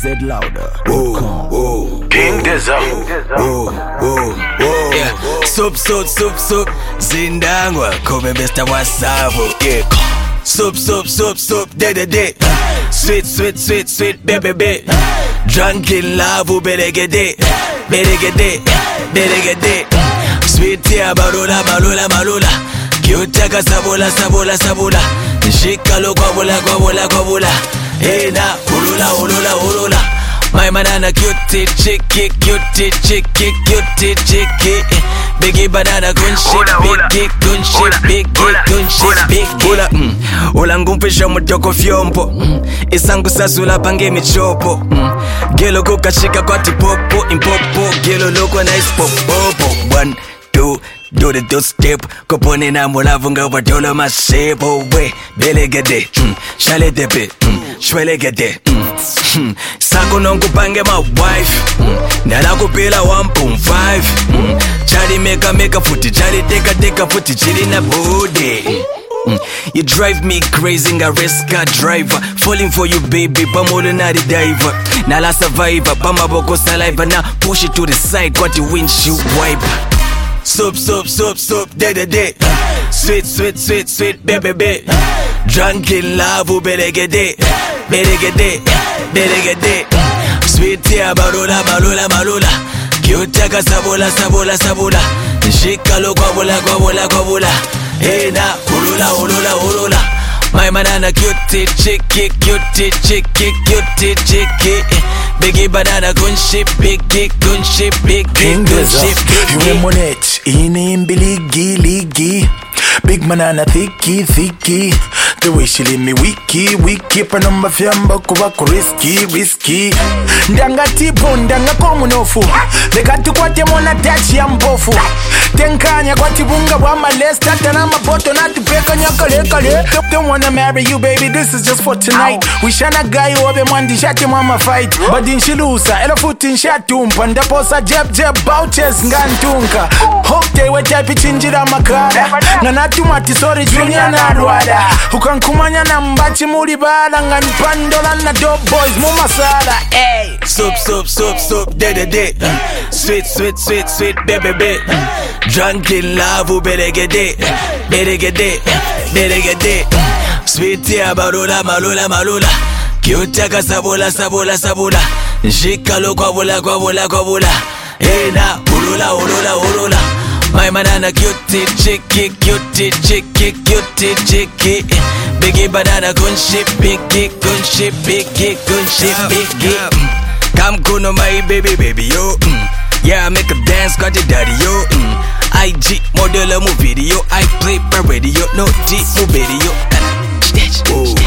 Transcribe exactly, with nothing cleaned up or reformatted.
Z Louder. Whoa, whoa, King Dizzo. whoa, whoa, whoa. Yeah, soup, soup, soup, soup. Zindangwa, kobe besta wasabu. Yeah, soup, soup, soup, soup. De de de. Sweet, sweet, sweet, sweet, baby, baby. Drunk in love, beregede, beregede, beregede. Sweet tea, balula, balula, balula. Kyutaka sabula, sabula, sabula. Shikalo kwabula, kwabula, kwabula. Hey na, ulula, ulula, ulula. My banana cutie, chicky, cutie, chicky, cutie, chicky. Biggie banana gunship, biggie, gunship, biggie, gunship, biggie. Ula, mm. Ula ngumpisha mutoko fyompo. Mm. Isangu sasula pange michopo. Mm. Gelo kukashika kwa tipopo, impopo. Gelo loko na ispopopo. One, two, do the two step. Kopone na mulavunga wadola masebo. We, belegede, mm. Shale depe, mm. Shwelegede, mm. Mm. Sako nongu pange my wife, mm. Nala kupila one point five, mm. Chali meka meka futi, chali teka teka futi, chili na booty. Mm. You drive me crazy, nga race car driver. Falling for you baby, pamolo na the diver. Nala survivor, pama boko saliva. Now push it to the side, got the windshield wiper. Soup, soup, soup, soup, de de de. Sweet, sweet, sweet, sweet, baby, baby. Drunk in love, beregede, beregede, beregede. Sweet tea, balula, balula, balula. Kyutaka sabula, sabula, sabula. Shikalo kwabula, kwabula, kwabula. Hey na, ulula, ulula, ulula. My banana cutie, chicky, cutie, chicky, cutie, chicky. Biggie banana gunship, biggie, gunship, biggie, gunship, biggie. You monet, inimbi ligi, ligi. Big banana thicky, thicky. The way she leave me wiki, wiki. Panamba fyamba kuwako risky, risky. Ndanga tipo, ndanga komu nofu. Deka tukwate mona tachi ya mpofu. Tenkanya kwa tibunga wa malesta. Tana maboto na tupeka nyaka leka le. Don't wanna marry you baby, this is just for tonight. Wishana guy obe mwandi shati mama fight. But in shilusa, ela futi nshatumpa. Ndaposa jeb jeb bouches ngantunka. Hope they were type chinjira makara. Nganatumati sorry junior na rwada. Ukankumanya na mbachi muri bala. Nganipandola na dope boys mumasala. Hey. Soup, soup, soup, soup, de de de. Sweet, sweet, sweet, sweet, baby, baby. Drunk in love, beregede, beregede, beregede. Sweet tea, balula, malula, malula. Kyutaka sabula, sabula, sabula. Shikalo kwabula, kwabula, kwabula. Hey na, ulula, ulula, ulula. My banana cutie, chicky, cutie, chicky, cutie, chicky. Biggie banana gunship, biggie, gunship, biggie, gunship, biggie. Come kuno my baby, baby, yo. Mm. Yeah, I make a dance, got the daddy, yo. Mm. I G model mu video, I play per radio, no D mu video.